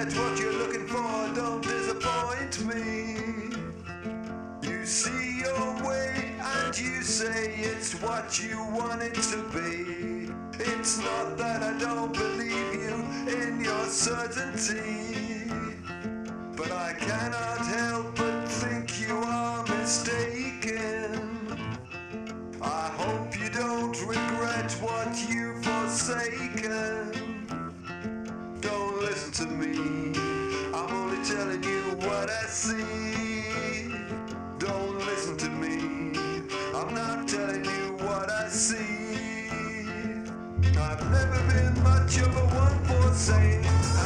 get what you're looking for, don't disappoint me. You see your way and you say it's what you want it to be. It's not that I don't believe you in your certainty, but I cannot help but think you are mistaken. I hope you don't regret what you've forsaken. Don't listen to me, I'm only telling you what I see. Don't listen to me, I'm not telling you what I see. I've never been much of a one for saying